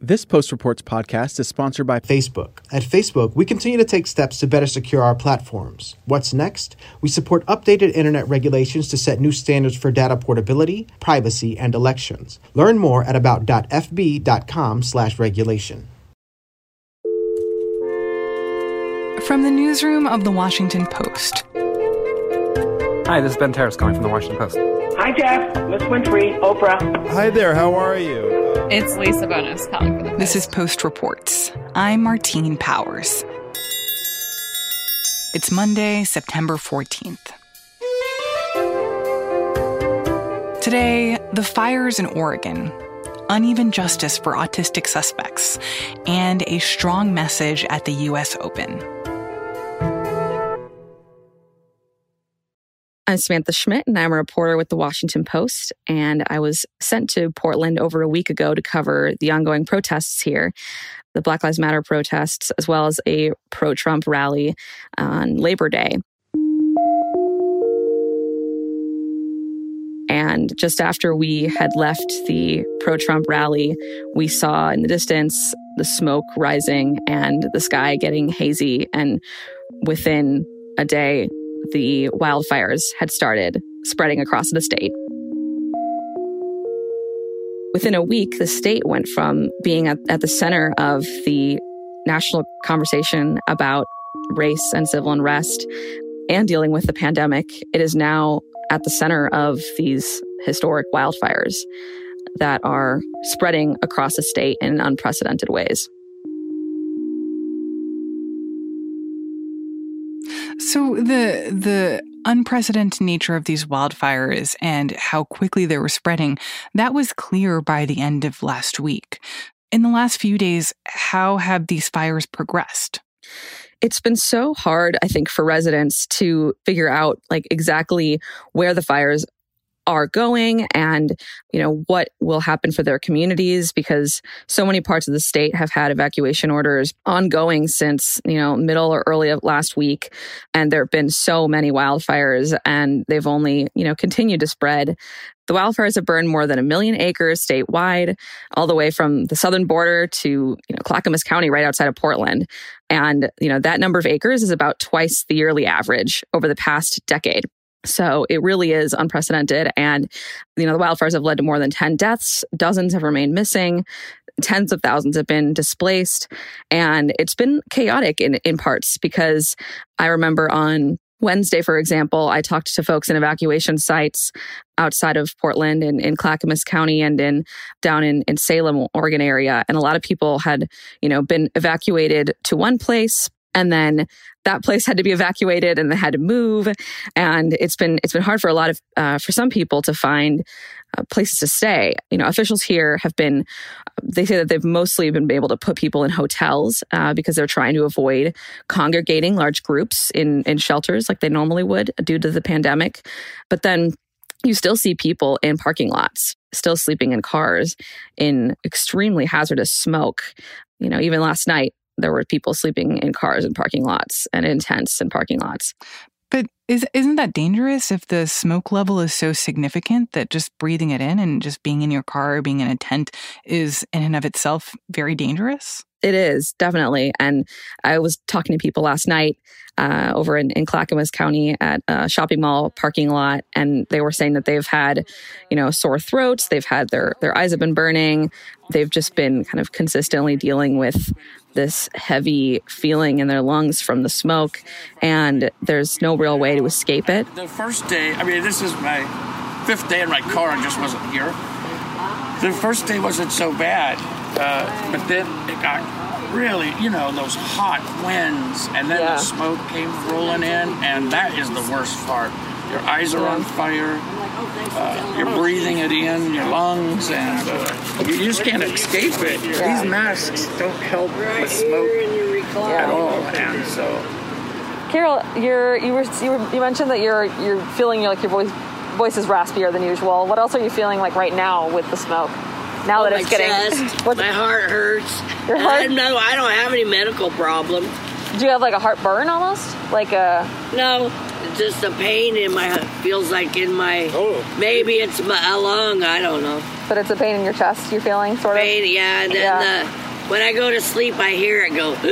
This Post Reports podcast is sponsored by Facebook. At Facebook, we continue to take steps to better secure our platforms. What's next? We support updated internet regulations to set new standards for data portability, privacy, and elections. Learn more at about.fb.com/regulation. From the newsroom of The Washington Post. Hi, this is Ben Terrace calling from The Washington Post. Hi, Jeff. Miss Winfrey, Oprah. Hi there, how are you? It's Lisa Bonus calling for the Post. This is Post Reports. I'm Martine Powers. It's Monday, September 14th. Today, the fires in Oregon, uneven justice for autistic suspects, and a strong message at the U.S. Open. I'm Samantha Schmidt, and I'm a reporter with The Washington Post, and I was sent to Portland over a week ago to cover the ongoing protests here, the Black Lives Matter protests, as well as a pro-Trump rally on Labor Day. And just after we had left the pro-Trump rally, we saw in the distance the smoke rising and the sky getting hazy, and within a day, the wildfires had started spreading across the state. Within a week, the state went from being at the center of the national conversation about race and civil unrest and dealing with the pandemic. It is now at the center of these historic wildfires that are spreading across the state in unprecedented ways. So the unprecedented nature of these wildfires and how quickly they were spreading, that was clear by the end of last week. In the last few days, how have these fires progressed? It's been so hard, I think, for residents to figure out exactly where the fires are going and, what will happen for their communities, because so many parts of the state have had evacuation orders ongoing since, middle or early of last week. And there have been so many wildfires, and they've only, continued to spread. The wildfires have burned more than 1 million acres statewide, all the way from the southern border to, Clackamas County right outside of Portland. And, that number of acres is about twice the yearly average over the past decade. So it really is unprecedented. And, the wildfires have led to more than 10 deaths. Dozens have remained missing. Tens of thousands have been displaced. And it's been chaotic in parts, because I remember on Wednesday, for example, I talked to folks in evacuation sites outside of Portland in Clackamas County and down in Salem, Oregon area. And a lot of people had, been evacuated to one place, and then that place had to be evacuated and they had to move. And it's been hard for a lot of, for some people to find places to stay. Officials here they say that they've mostly been able to put people in hotels because they're trying to avoid congregating large groups in shelters like they normally would due to the pandemic. But then you still see people in parking lots, still sleeping in cars in extremely hazardous smoke. Even last night, there were people sleeping in cars in parking lots and in tents in parking lots. But isn't that dangerous if the smoke level is so significant that just breathing it in and just being in your car or being in a tent is in and of itself very dangerous? It is, definitely. And I was talking to people last night over in Clackamas County at a shopping mall parking lot, and they were saying that they've had, sore throats. They've had their eyes have been burning. They've just been kind of consistently dealing with this heavy feeling in their lungs from the smoke, and there's no real way to escape it. The first day, this is my 5th day in my car and just wasn't here. The first day wasn't so bad, but then it got really, those hot winds, and then the smoke came rolling in, and that is the worst part. Your eyes are on fire, you're breathing it in your lungs, and you just can't escape it. These masks don't help with smoke at all, and so. Carol, you mentioned that you're feeling like your voice is raspier than usual. What else are you feeling like right now with the smoke? Now that it's getting chest, my heart hurts. Your heart? I don't have any medical problem. Do you have like a heartburn almost? No, it's just a pain in my, feels like in my, maybe it's a lung, I don't know. but it's a pain in your chest you're feeling, sort of? Pain, yeah. And then when I go to sleep, I hear it go,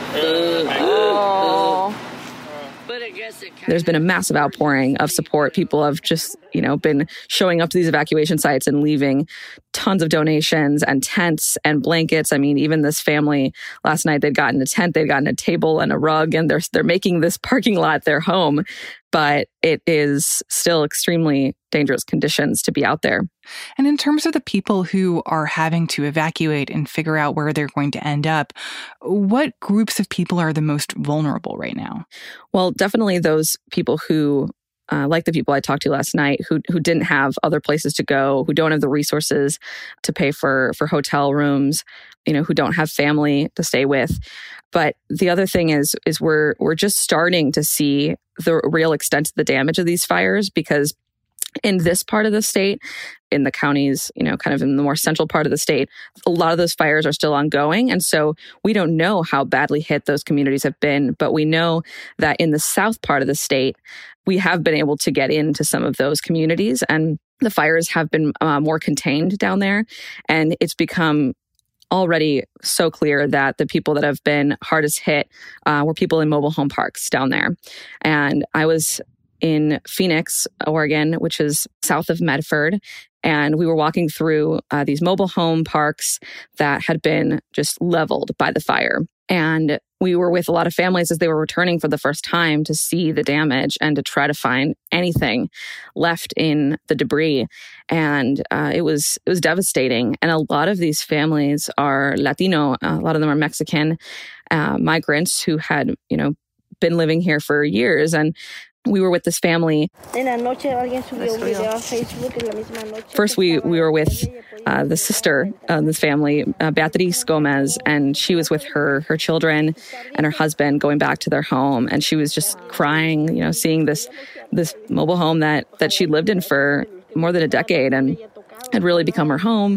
But I guess there's been a massive outpouring of support. People have just, been showing up to these evacuation sites and leaving tons of donations and tents and blankets. I mean, even this family last night, they'd gotten a tent, they'd gotten a table and a rug, and they're making this parking lot their home. But it is still extremely dangerous conditions to be out there. And in terms of the people who are having to evacuate and figure out where they're going to end up, what groups of people are the most vulnerable right now? Well, definitely those people who, like the people I talked to last night, who didn't have other places to go, who don't have the resources to pay for hotel rooms, who don't have family to stay with. But the other thing is we're just starting to see the real extent of the damage of these fires, because in this part of the state, in the counties, kind of in the more central part of the state, a lot of those fires are still ongoing. And so we don't know how badly hit those communities have been, but we know that in the south part of the state, we have been able to get into some of those communities, and the fires have been more contained down there. And it's become already so clear that the people that have been hardest hit were people in mobile home parks down there. And I was in Phoenix, Oregon, which is south of Medford, and we were walking through these mobile home parks that had been just leveled by the fire. And we were with a lot of families as they were returning for the first time to see the damage and to try to find anything left in the debris. And it was devastating. And a lot of these families are Latino. A lot of them are Mexican migrants who had, been living here for years. And we were with this family. First, we were with the sister of this family, Beatriz Gomez, and she was with her children and her husband going back to their home. And she was just crying, seeing this mobile home that she lived in for more than a decade and had really become her home.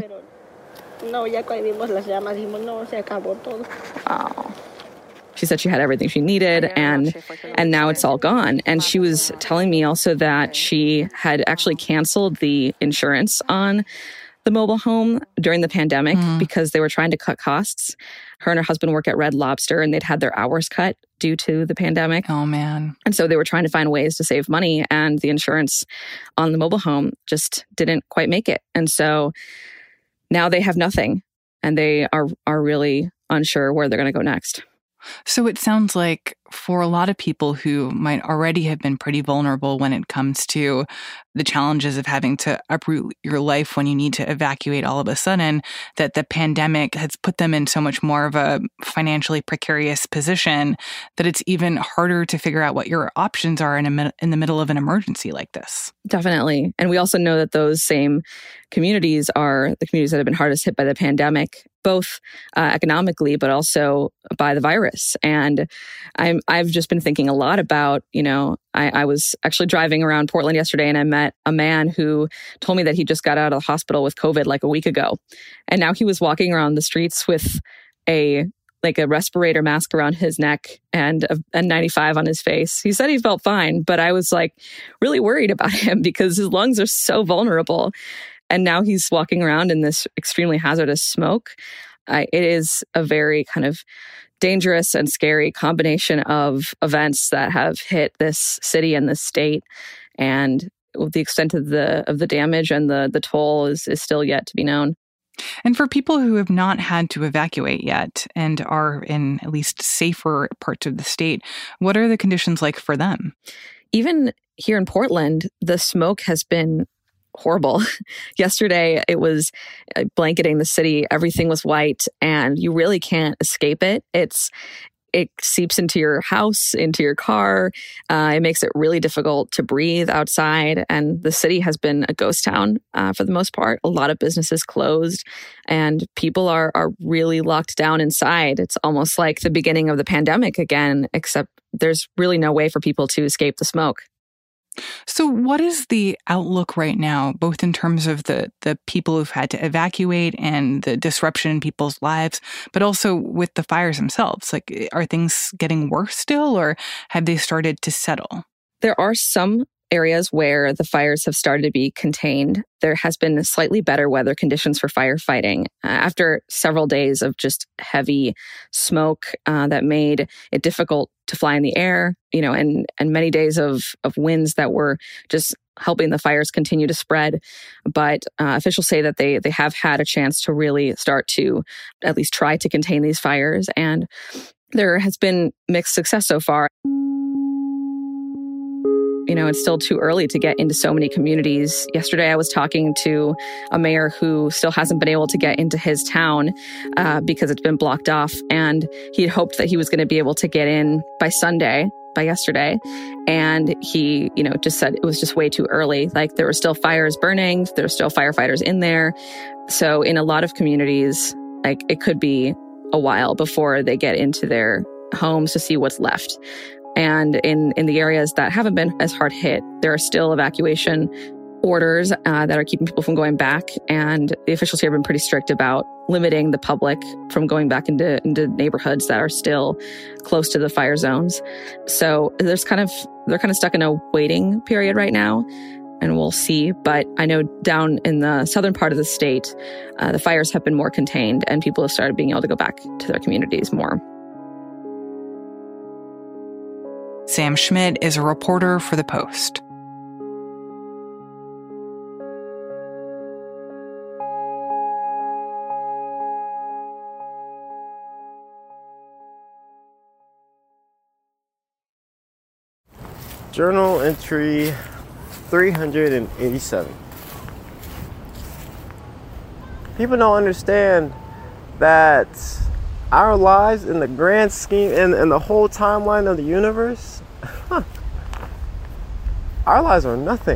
Oh. She said she had everything she needed, and now it's all gone. And she was telling me also that she had actually canceled the insurance on the mobile home during the pandemic because they were trying to cut costs. Her and her husband work at Red Lobster, and they'd had their hours cut due to the pandemic. Oh, man. And so they were trying to find ways to save money, and the insurance on the mobile home just didn't quite make it. And so now they have nothing, and they are really unsure where they're going to go next. So it sounds like for a lot of people who might already have been pretty vulnerable when it comes to the challenges of having to uproot your life when you need to evacuate all of a sudden, that the pandemic has put them in so much more of a financially precarious position that it's even harder to figure out what your options are in the middle of an emergency like this. Definitely. And we also know that those same communities are the communities that have been hardest hit by the pandemic, both economically, but also by the virus. And I've just been thinking a lot about, I was actually driving around Portland yesterday, and I met a man who told me that he just got out of the hospital with COVID like a week ago. And now he was walking around the streets with a respirator mask around his neck and a N95 on his face. He said he felt fine, but I was really worried about him because his lungs are so vulnerable. And now he's walking around in this extremely hazardous smoke. It is a very kind of dangerous and scary combination of events that have hit this city and this state. And the extent of the damage and the toll is still yet to be known. And for people who have not had to evacuate yet and are in at least safer parts of the state, what are the conditions like for them? Even here in Portland, the smoke has been horrible. Yesterday, it was blanketing the city. Everything was white, and you really can't escape it. It seeps into your house, into your car. It makes it really difficult to breathe outside. And the city has been a ghost town for the most part. A lot of businesses closed, and people are really locked down inside. It's almost like the beginning of the pandemic again, except there's really no way for people to escape the smoke. So what is the outlook right now, both in terms of the people who've had to evacuate and the disruption in people's lives, but also with the fires themselves? Are things getting worse still, or have they started to settle? There are some areas where the fires have started to be contained, there has been slightly better weather conditions for firefighting. After several days of just heavy smoke that made it difficult to fly in the air, and many days of winds that were just helping the fires continue to spread. But officials say that they have had a chance to really start to at least try to contain these fires. And there has been mixed success so far. It's still too early to get into so many communities. Yesterday, I was talking to a mayor who still hasn't been able to get into his town because it's been blocked off. And he had hoped that he was going to be able to get in by yesterday. And he, just said it was just way too early. Like, there were still fires burning. There were still firefighters in there. So in a lot of communities, like, it could be a while before they get into their homes to see what's left. And in the areas that haven't been as hard hit, there are still evacuation orders that are keeping people from going back. And the officials here have been pretty strict about limiting the public from going back into neighborhoods that are still close to the fire zones. So they're kind of stuck in a waiting period right now, and we'll see. But I know down in the southern part of the state, the fires have been more contained and people have started being able to go back to their communities more. Sam Schmidt is a reporter for The Post. Journal entry 387. People don't understand that our lives in the grand scheme and the whole timeline of the universe, our lives are nothing.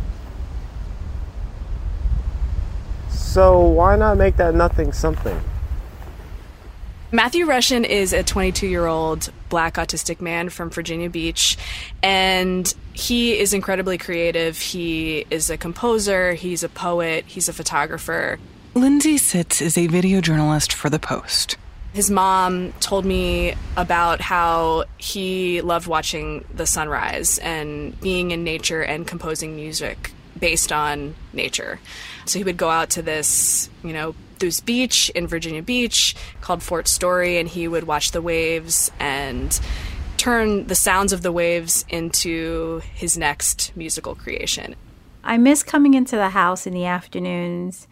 So why not make that nothing something? Matthew Rushin is a 22-year-old Black autistic man from Virginia Beach, and he is incredibly creative. He is a composer, he's a poet, he's a photographer. Lindsay Sitz is a video journalist for The Post. His mom told me about how he loved watching the sunrise and being in nature and composing music based on nature. So he would go out to this beach in Virginia Beach called Fort Story, and he would watch the waves and turn the sounds of the waves into his next musical creation. I miss coming into the house in the afternoons.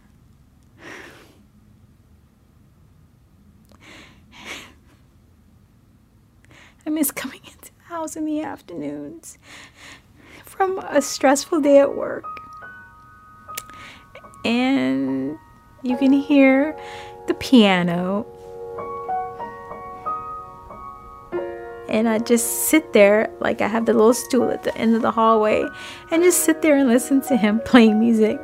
I miss coming into the house in the afternoons from a stressful day at work. And you can hear the piano. And I just sit there, like I have the little stool at the end of the hallway, and just sit there and listen to him playing music.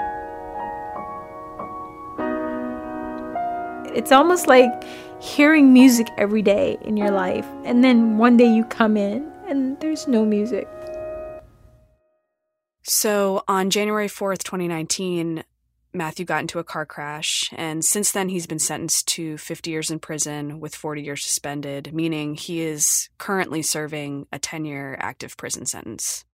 It's almost like hearing music every day in your life, and then one day you come in and there's no music. So on January 4th, 2019, Matthew got into a car crash, and since then he's been sentenced to 50 years in prison with 40 years suspended, meaning he is currently serving a 10-year active prison sentence.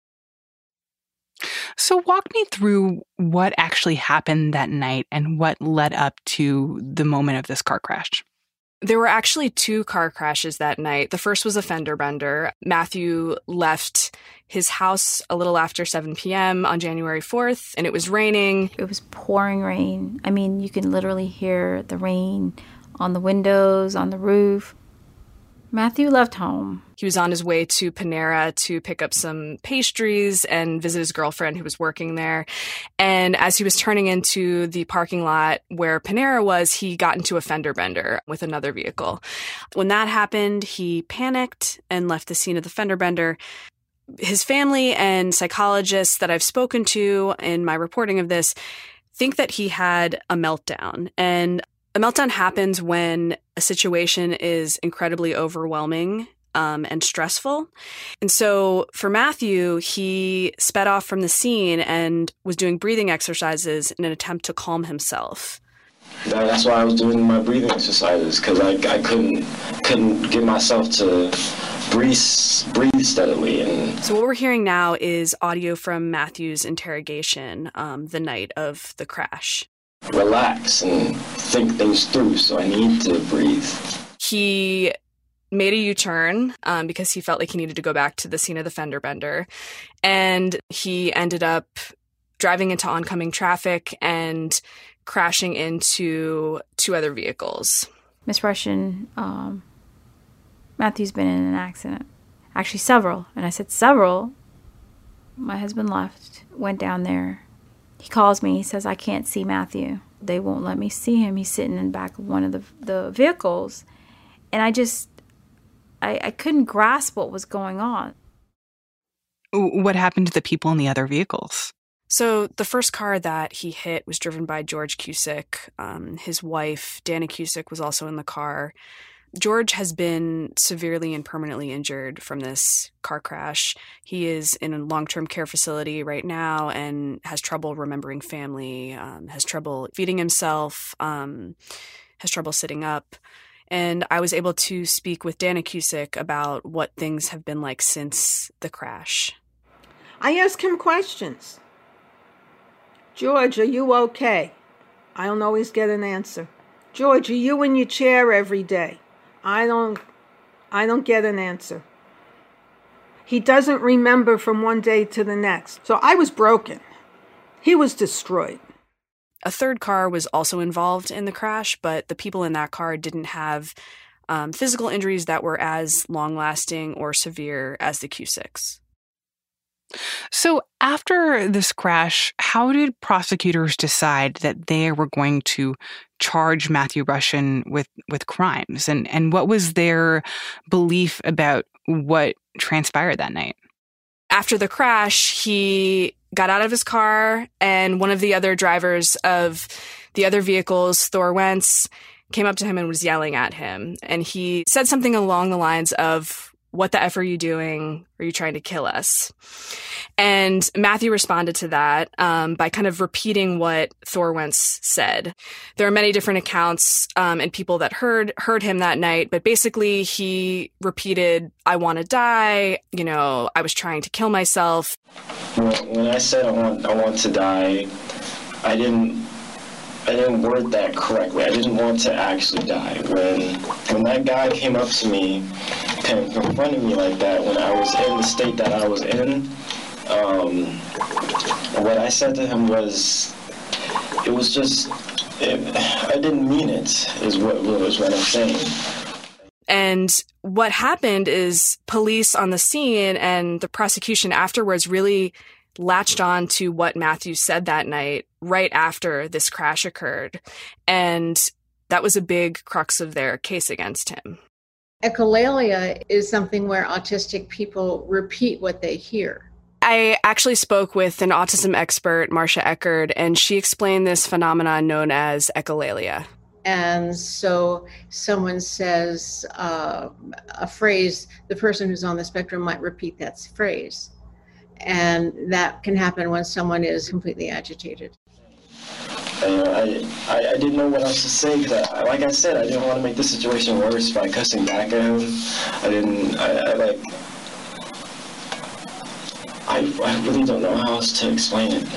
So walk me through what actually happened that night and what led up to the moment of this car crash. There were actually 2 car crashes that night. The first was a fender bender. Matthew left his house a little after 7 p.m. on January 4th, and it was raining. It was pouring rain. I mean, you can literally hear the rain on the windows, on the roof. Matthew left home. He was on his way to Panera to pick up some pastries and visit his girlfriend who was working there. And as he was turning into the parking lot where Panera was, he got into a fender bender with another vehicle. When that happened, he panicked and left the scene of the fender bender. His family and psychologists that I've spoken to in my reporting of this think that he had a meltdown. And a meltdown happens when a situation is incredibly overwhelming and stressful. And so for Matthew, he sped off from the scene and was doing breathing exercises in an attempt to calm himself. That's why I was doing my breathing exercises, because I couldn't get myself to breathe steadily. And so what we're hearing now is audio from Matthew's interrogation the night of the crash. Relax and think things through, so I need to breathe. He made a U-turn because he felt like he needed to go back to the scene of the fender bender. And he ended up driving into oncoming traffic and crashing into 2 other vehicles. Miss Russian, Matthew's been in an accident. Actually, several. And I said, several? My husband left, went down there. He calls me. He says, I can't see Matthew. They won't let me see him. He's sitting in the back of one of the vehicles. And I couldn't grasp what was going on. What happened to the people in the other vehicles? So the first car that he hit was driven by George Cusick. His wife, Dana Cusick, was also in the car. George has been severely and permanently injured from this car crash. He is in a long-term care facility right now and has trouble remembering family, has trouble feeding himself, has trouble sitting up. And I was able to speak with Dana Cusick about what things have been like since the crash. I ask him questions. George, are you okay? I don't always get an answer. George, are you in your chair every day? I don't get an answer. He doesn't remember from one day to the next. So I was broken. He was destroyed. A third car was also involved in the crash, but the people in that car didn't have physical injuries that were as long-lasting or severe as the Cusicks. So after this crash, how did prosecutors decide that they were going to charge Matthew Russian with crimes? And what was their belief about what transpired that night? After the crash, he got out of his car, and one of the other drivers of the other vehicles, Thor Wentz, came up to him and was yelling at him. And he said something along the lines of, "What the F are you doing? Are you trying to kill us?" And Matthew responded to that by kind of repeating what Thor Wentz said. There are many different accounts and people that heard him that night, but basically he repeated, "I want to die. I was trying to kill myself." When I said I want to die, I didn't word that correctly. I didn't want to actually die. When that guy came up to me, kind of confronted me like that, when I was in the state that I was in, what I said to him was, I didn't mean it, is what I'm saying. And what happened is police on the scene and the prosecution afterwards really latched on to what Matthew said that night right after this crash occurred. And that was a big crux of their case against him. Echolalia is something where autistic people repeat what they hear. I actually spoke with an autism expert, Marcia Eckerd, and she explained this phenomenon known as echolalia. And so someone says a phrase, the person who's on the spectrum might repeat that phrase. And that can happen when someone is completely agitated. I didn't know what else to say, because like I said, I didn't want to make the situation worse by cussing back at him. I really don't know how else to explain it.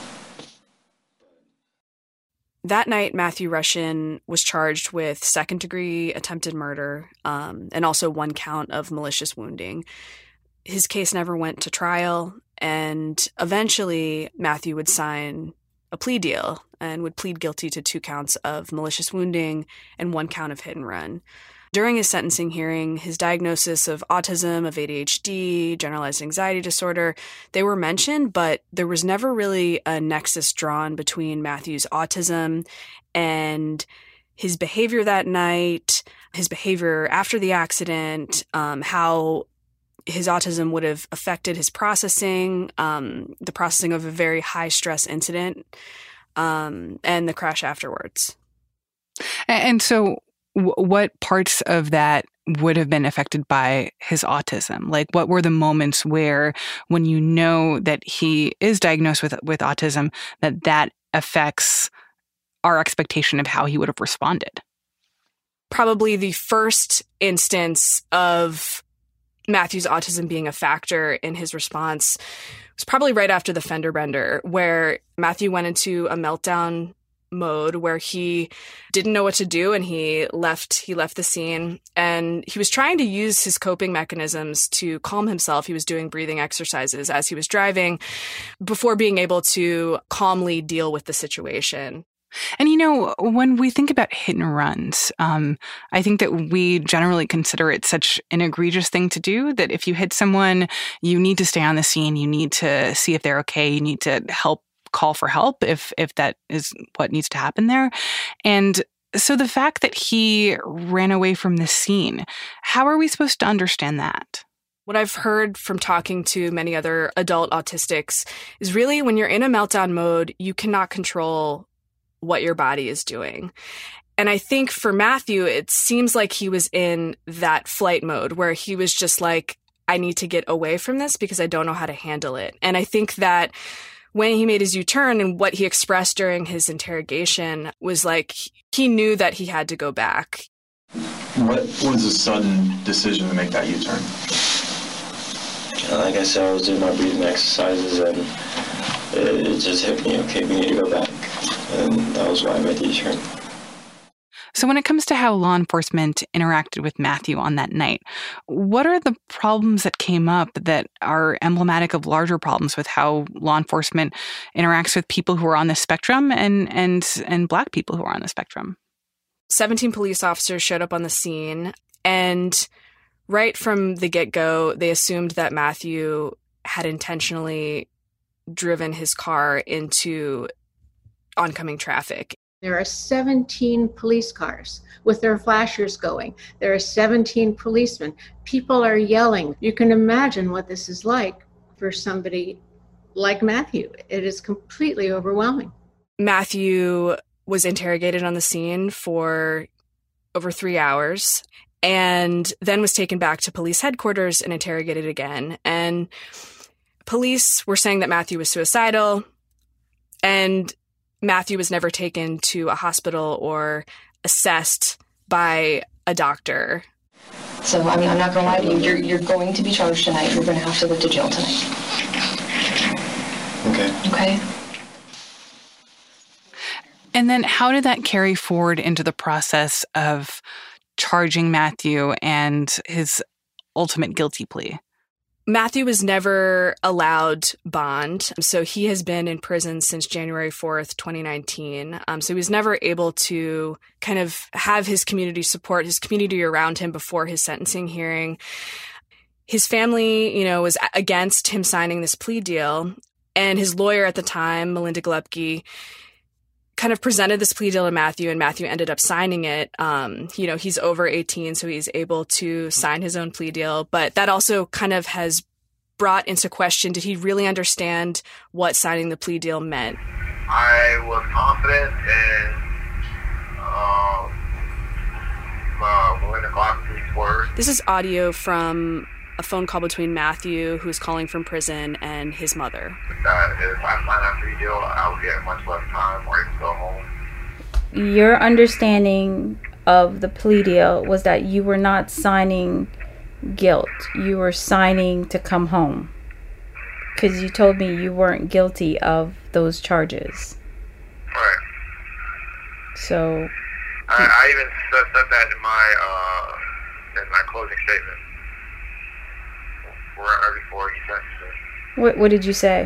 That night, Matthew Russian was charged with second-degree attempted murder and also 1 count of malicious wounding. His case never went to trial, and eventually Matthew would sign a plea deal and would plead guilty to 2 counts of malicious wounding and 1 count of hit and run. During his sentencing hearing, his diagnosis of autism, of ADHD, generalized anxiety disorder, they were mentioned, but there was never really a nexus drawn between Matthew's autism and his behavior that night, his behavior after the accident, how his autism would have affected his processing, the processing of a very high-stress incident, and the crash afterwards. And so what parts of that would have been affected by his autism? Like, what were the moments where, when you know that he is diagnosed with autism, that affects our expectation of how he would have responded? Probably the first instance of Matthew's autism being a factor in his response was probably right after the fender bender, where Matthew went into a meltdown mode where he didn't know what to do, and he left the scene, and he was trying to use his coping mechanisms to calm himself. He was doing breathing exercises as he was driving before being able to calmly deal with the situation. And, you know, when we think about hit and runs, I think that we generally consider it such an egregious thing to do that if you hit someone, you need to stay on the scene. You need to see if they're okay. You need to call for help if that is what needs to happen there. And so the fact that he ran away from the scene, how are we supposed to understand that? What I've heard from talking to many other adult autistics is really when you're in a meltdown mode, you cannot control what your body is doing. And I think for Matthew, it seems like he was in that flight mode where he was just like, I need to get away from this because I don't know how to handle it. And I think that when he made his U-turn and what he expressed during his interrogation was like, he knew that he had to go back. What was the sudden decision to make that U-turn? Like I said, I was doing my breathing exercises and it just hit me, okay, we need to go back. And that was why I made the U-turn. So when it comes to how law enforcement interacted with Matthew on that night, what are the problems that came up that are emblematic of larger problems with how law enforcement interacts with people who are on the spectrum and Black people who are on the spectrum? 17 police officers showed up on the scene, and right from the get-go, they assumed that Matthew had intentionally driven his car into oncoming traffic. There are 17 police cars with their flashers going. There are 17 policemen. People are yelling. You can imagine what this is like for somebody like Matthew. It is completely overwhelming. Matthew was interrogated on the scene for over 3 hours and then was taken back to police headquarters and interrogated again. And police were saying that Matthew was suicidal, and Matthew was never taken to a hospital or assessed by a doctor. So, I mean, I'm not going to lie to you. You're going to be charged tonight. You're going to have to go to jail tonight. Okay. And then how did that carry forward into the process of charging Matthew and his ultimate guilty plea? Matthew was never allowed bond, so he has been in prison since January 4th, 2019. So he was never able to kind of have his community support, his community around him before his sentencing hearing. His family, was against him signing this plea deal, and his lawyer at the time, Melinda Glepke, kind of presented this plea deal to Matthew, and Matthew ended up signing it. He's over 18, so he's able to sign his own plea deal. But that also kind of has brought into question, did he really understand what signing the plea deal meant? I was confident in Melinda Glepke's word. This is audio from a phone call between Matthew, who's calling from prison, and his mother. That if I signed that plea deal, I would get much less time or even go home. Your understanding of the plea deal was that you were not signing guilt. You were signing to come home. Because you told me you weren't guilty of those charges. Right. So... I even said that in my closing statement. Before he sentenced me. What did you say? I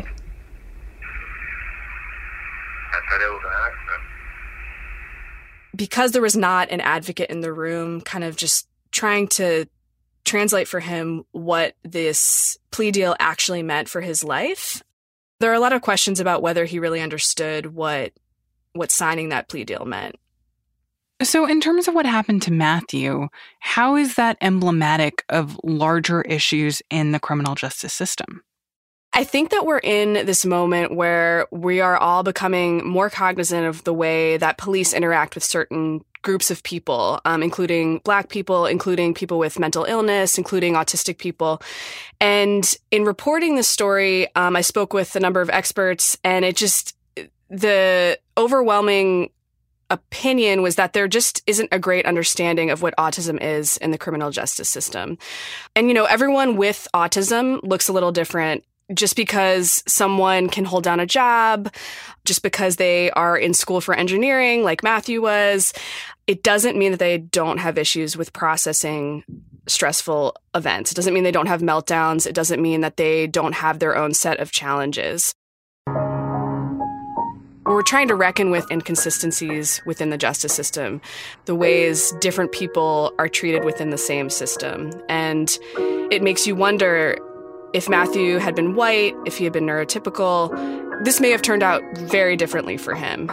said it was an accident. Because there was not an advocate in the room, kind of just trying to translate for him what this plea deal actually meant for his life, there are a lot of questions about whether he really understood what signing that plea deal meant. So in terms of what happened to Matthew, how is that emblematic of larger issues in the criminal justice system? I think that we're in this moment where we are all becoming more cognizant of the way that police interact with certain groups of people, including Black people, including people with mental illness, including autistic people. And in reporting this story, I spoke with a number of experts, and the overwhelming opinion was that there just isn't a great understanding of what autism is in the criminal justice system. And, everyone with autism looks a little different. Just because someone can hold down a job, just because they are in school for engineering like Matthew was, it doesn't mean that they don't have issues with processing stressful events. It doesn't mean they don't have meltdowns. It doesn't mean that they don't have their own set of challenges. We're trying to reckon with inconsistencies within the justice system, the ways different people are treated within the same system. And it makes you wonder, if Matthew had been white, if he had been neurotypical, this may have turned out very differently for him.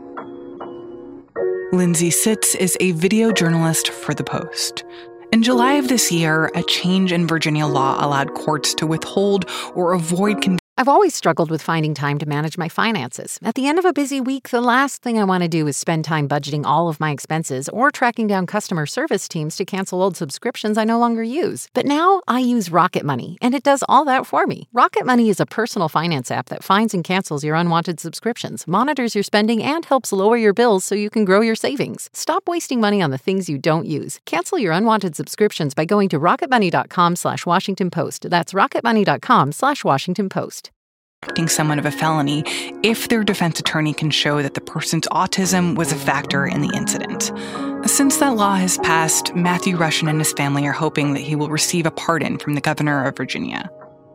Lindsay Sitz is a video journalist for The Post. In July of this year, a change in Virginia law allowed courts to withhold or avoid convictions. I've always struggled with finding time to manage my finances. At the end of a busy week, the last thing I want to do is spend time budgeting all of my expenses or tracking down customer service teams to cancel old subscriptions I no longer use. But now I use Rocket Money, and it does all that for me. Rocket Money is a personal finance app that finds and cancels your unwanted subscriptions, monitors your spending, and helps lower your bills so you can grow your savings. Stop wasting money on the things you don't use. Cancel your unwanted subscriptions by going to rocketmoney.com/Washington Post. That's rocketmoney.com/Washington Post. Someone of a felony if their defense attorney can show that the person's autism was a factor in the incident. Since that law has passed, Matthew Rushin and his family are hoping that he will receive a pardon from the governor of Virginia.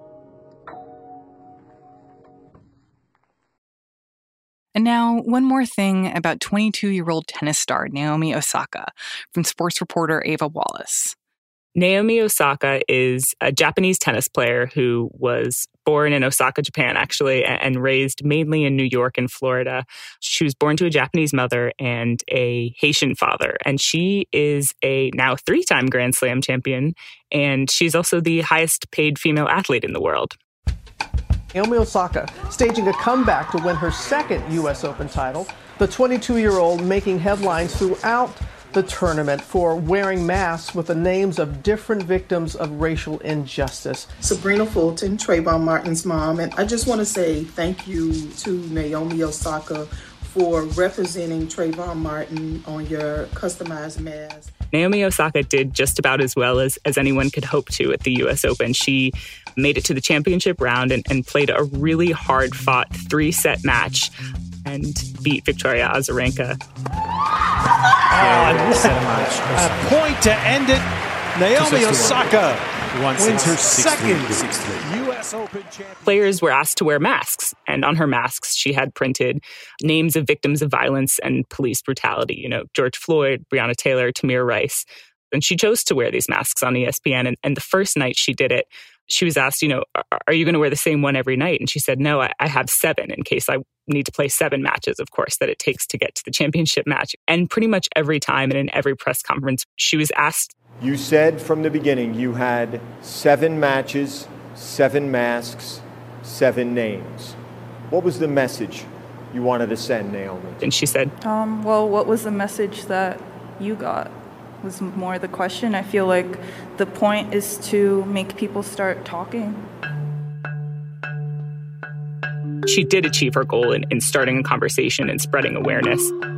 And now, one more thing about 22-year-old tennis star Naomi Osaka from sports reporter Ava Wallace. Naomi Osaka is a Japanese tennis player who was born in Osaka, Japan, actually, and raised mainly in New York and Florida. She was born to a Japanese mother and a Haitian father, and she is a now 3-time Grand Slam champion, and she's also the highest paid female athlete in the world. Naomi Osaka staging a comeback to win her second U.S. Open title. The 22-year-old making headlines throughout the tournament for wearing masks with the names of different victims of racial injustice. Sabrina Fulton, Trayvon Martin's mom, and I just want to say thank you to Naomi Osaka for representing Trayvon Martin on your customized mask. Naomi Osaka did just about as well as anyone could hope to at the U.S. Open. She made it to the championship round and played a really hard-fought 3-set match and beat Victoria Azarenka. A point to end it. Naomi Osaka wins her second U.S. Open championship. Players were asked to wear masks, and on her masks, she had printed names of victims of violence and police brutality. George Floyd, Breonna Taylor, Tamir Rice. And she chose to wear these masks on ESPN. And the first night she did it, she was asked, are you going to wear the same one every night? And she said, no, I have 7 in case I need to play 7 matches, of course, that it takes to get to the championship match. And pretty much every time and in every press conference, she was asked. You said from the beginning you had 7 matches, 7 masks, 7 names. What was the message you wanted to send, Naomi? And she said, well, what was the message that you got? Was more the question. I feel like the point is to make people start talking. She did achieve her goal in starting a conversation and spreading awareness.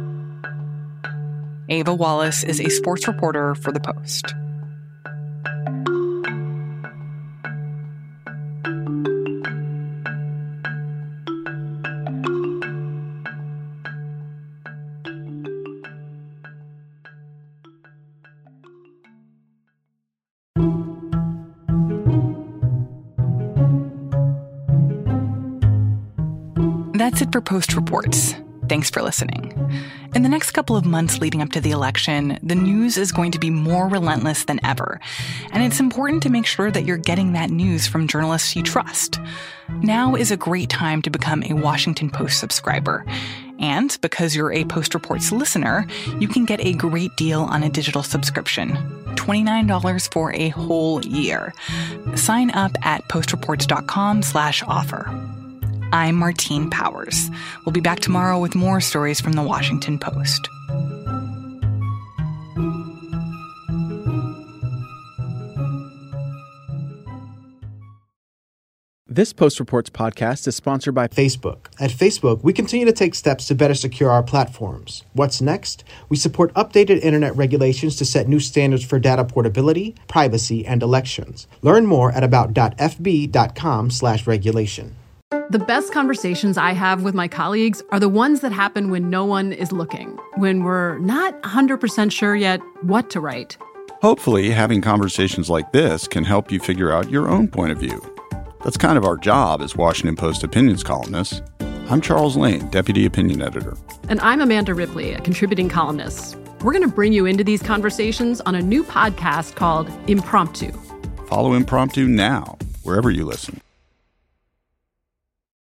Ava Wallace is a sports reporter for The Post. That's it for Post Reports. Thanks for listening. In the next couple of months leading up to the election, the news is going to be more relentless than ever. And it's important to make sure that you're getting that news from journalists you trust. Now is a great time to become a Washington Post subscriber. And because you're a Post Reports listener, you can get a great deal on a digital subscription. $29 for a whole year. Sign up at postreports.com/offer. I'm Martine Powers. We'll be back tomorrow with more stories from the Washington Post. This Post Reports podcast is sponsored by Facebook. At Facebook, we continue to take steps to better secure our platforms. What's next? We support updated internet regulations to set new standards for data portability, privacy, and elections. Learn more at about.fb.com/regulation. The best conversations I have with my colleagues are the ones that happen when no one is looking, when we're not 100% sure yet what to write. Hopefully, having conversations like this can help you figure out your own point of view. That's kind of our job as Washington Post opinions columnists. I'm Charles Lane, Deputy Opinion Editor. And I'm Amanda Ripley, a contributing columnist. We're going to bring you into these conversations on a new podcast called Impromptu. Follow Impromptu now, wherever you listen.